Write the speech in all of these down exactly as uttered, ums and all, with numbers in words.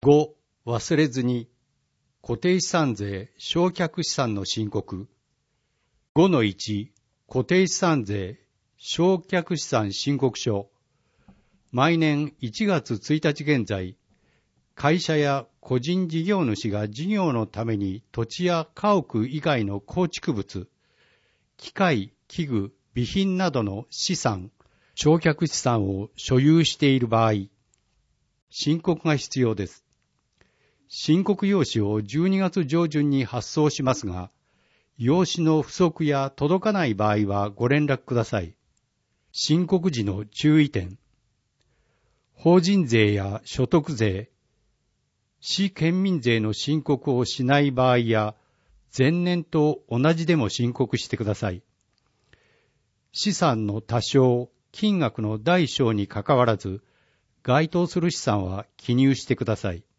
ご、忘れずに、固定資産税償却資産の申告。ごのいち、固定資産税償却資産申告書。毎年いちがつついたち現在、会社や個人事業主が事業のために土地や家屋以外の構築物、機械、器具、備品などの資産、償却資産を所有している場合、申告が必要です。申告用紙をじゅうにがつ上旬に発送しますが、用紙の不足や届かない場合はご連絡ください。申告時の注意点。法人税や所得税、市県民税の申告をしない場合や、前年と同じでも申告してください。資産の多少、金額の大小にかかわらず、該当する資産は記入してください。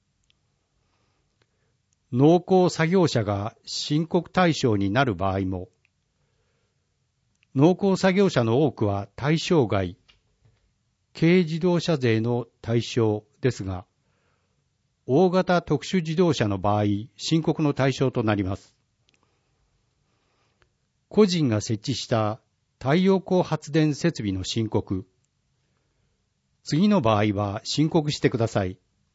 農耕作業者が申告対象になる場合も、農耕作業者の多くは対象外、軽自動車税の対象ですが、大型特殊自動車の場合、申告の対象となります。個人が設置した太陽光発電設備の申告。次の場合は申告してください。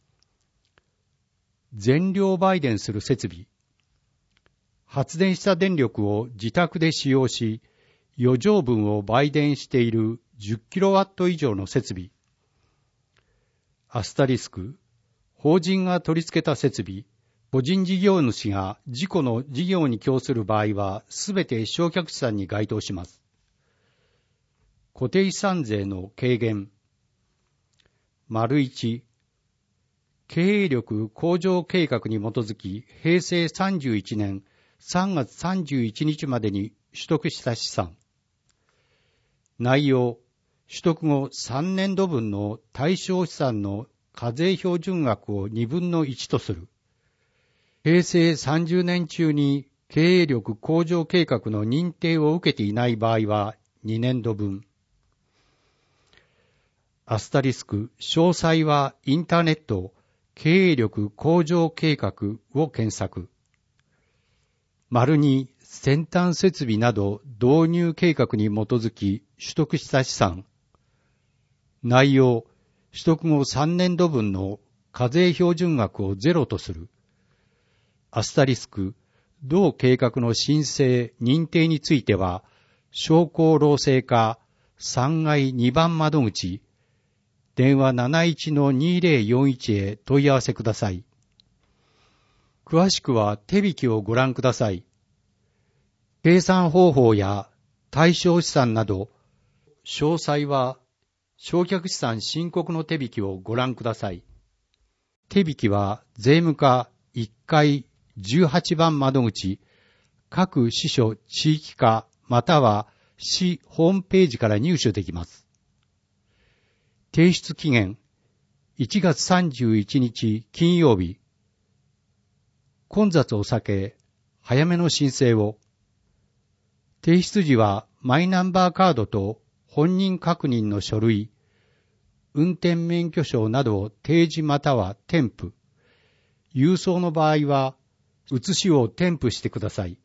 全量売電する設備。発電した電力を自宅で使用し、余剰分を売電しているじゅっキロワット以上の設備。アスタリスク。法人が取り付けた設備。個人事業主が自己の事業に供する場合は、すべて償却資産に該当します。固定資産税の軽減。丸一、経営力向上計画に基づき、平成さんじゅういちねんさんがつさんじゅういちにちまでに取得した資産。内容、取得後さんねんどぶんの対象資産の課税標準額をにぶんのいちとする。平成さんじゅうねん中に経営力向上計画の認定を受けていない場合はにねんどぶん。アスタリスク、詳細はインターネット、経営力向上計画を検索。丸に、先端設備など導入計画に基づき取得した資産。内容、取得後さんねんどぶんの課税標準額をゼロとする。アスタリスク、同計画の申請、認定については、商工労政課さんがいにばん窓口、電話 なないちのにぜろよんいち へ問い合わせください。詳しくは手引きをご覧ください。計算方法や対象資産など、詳細は償却資産申告の手引きをご覧ください。手引きは税務課いっかいじゅうはちばん窓口、各支所地域課または市ホームページから入手できます。提出期限いちがつさんじゅういちにち金曜日。混雑を避け、早めの申請を。提出時はマイナンバーカードと本人確認の書類、運転免許証などを提示または添付。郵送の場合は写しを添付してください。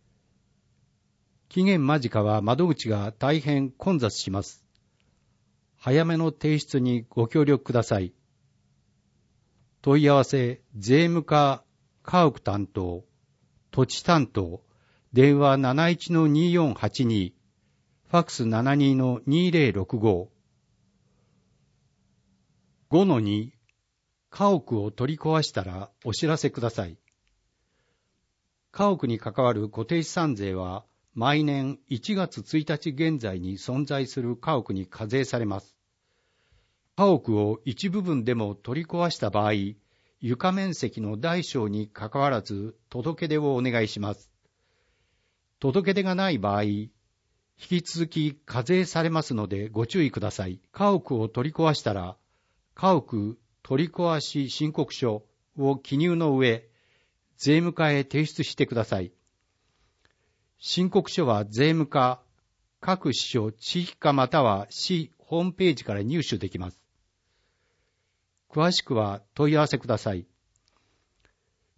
期限間近は窓口が大変混雑します。早めの提出にご協力ください。問い合わせ、税務課、家屋担当、土地担当、電話 なないちのによんはちに、ファックス ななにのにぜろろくご。ごのに、家屋を取り壊したらお知らせください。家屋に関わる固定資産税は、毎年いちがつついたち現在に存在する家屋に課税されます。家屋を一部分でも取り壊した場合、床面積の大小にかかわらず届け出をお願いします。届け出がない場合、引き続き課税されますのでご注意ください。家屋を取り壊したら、家屋取り壊し申告書を記入の上、税務課へ提出してください。申告書は税務課、各支所地域課または市ホームページから入手できます。詳しくは問い合わせください。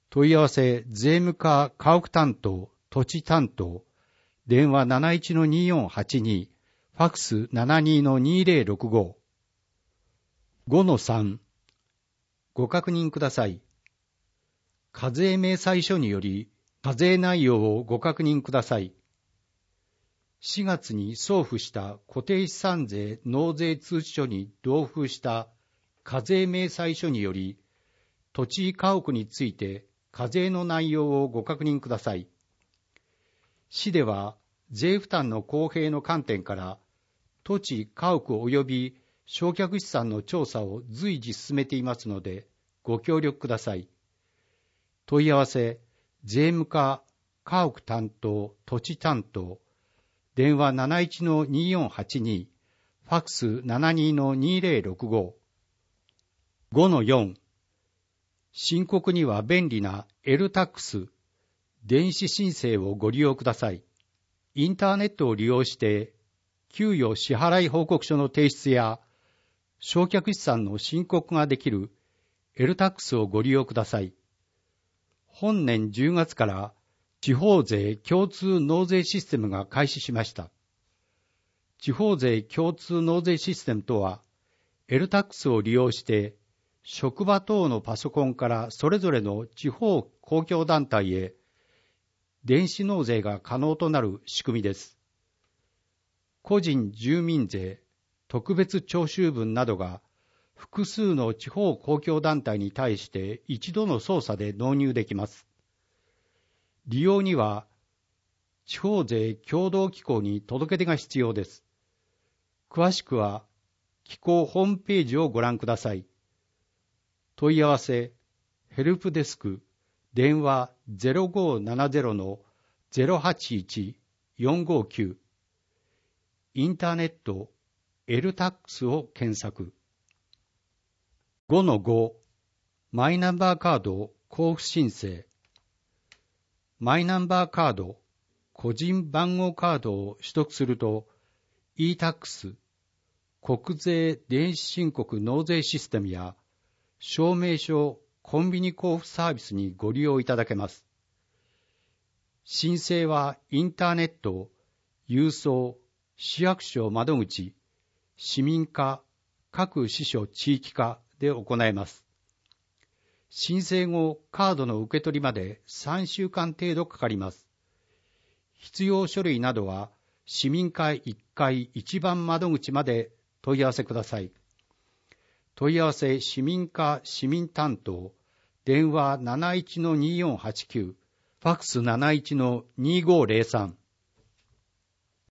問い合わせ、税務課家屋担当、土地担当、電話 なないちのにーよんはちに、ファックス ななにのにーぜろろくご。ごのさん、ご確認ください。課税明細書により、課税内容をご確認ください。しがつに送付した固定資産税納税通知書に同封した課税明細書により、土地家屋について課税の内容をご確認ください。市では税負担の公平の観点から、土地家屋及び償却資産の調査を随時進めていますので、ご協力ください。問い合わせ、税務課家屋担当、土地担当、電話 なないちのにーよんはちに、ファックス ななにのにーぜろろくご。ごのよん、申告には便利な エルタックス、電子申請をご利用ください。インターネットを利用して、給与支払い報告書の提出や、償却資産の申告ができる エルタックスをご利用ください。本年じゅうがつから地方税共通納税システムが開始しました。地方税共通納税システムとは、エルタックスを利用して、職場等のパソコンからそれぞれの地方公共団体へ電子納税が可能となる仕組みです。個人住民税、特別徴収分などが複数の地方公共団体に対して一度の操作で納入できます。利用には地方税協同機構に届け出が必要です。詳しくは機構ホームページをご覧ください。問い合わせ、ヘルプデスク、電話 ゼロごーななゼロのゼロはちいちよんごきゅう、インターネット、エルタックスを検索。ごのご、マイナンバーカード交付申請。マイナンバーカード、個人番号カードを取得すると、イータックス、国税電子申告納税システムや、証明書コンビニ交付サービスにご利用いただけます。申請はインターネット、郵送、市役所窓口、市民課、各支所地域課で行えます。申請後、カードの受け取りまでさんしゅうかん程度かかります。必要書類などは、市民会いっかい一番窓口まで問い合わせください。問い合わせ市民課市民担当、電話 なないちのにーよんはちきゅう、ファックス なないちのにーごーぜろさん。